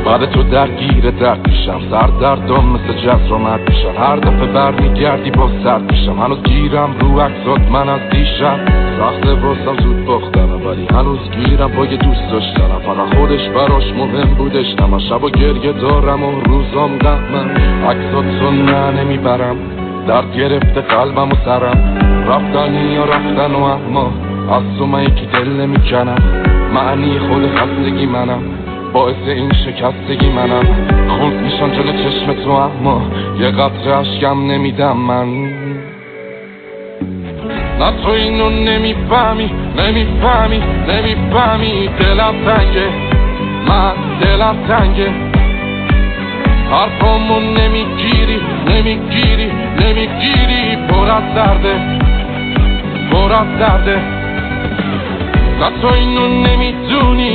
بعد تو درگیر درد میشم، سر دردم مثل جزر آمد میشم، هر دفعه برمیگردی با سرد میشم، هنوز گیرم رو عکسات من از دیشب، سخته واسم زود باختنم ولی هنوز گیرم با یه دوست داشتنم، فقط خودش براش مهم بودش، نه من شب و گریه دارم و روزام غمم، عکساتو نه نمیبرم، درد گرفته قلبم و سرم، رفتنی یا رفتن و اما از تو من یکی دل نمیکنم، معنی خود خستگی منم، باعث این شکستگی منم، خورد میشم جلو چشم تو اما یه قطره اشکم نمیدم من. نه تو اینو نمیفهمی، نمیفهمی، نمیفهمی، دلم تنگه، من دلم تنگه، حرفامو نمیگیری، نمیگیری، نمیگیری، پر از درده، پر از درده. نه تو اینو نمیدونی،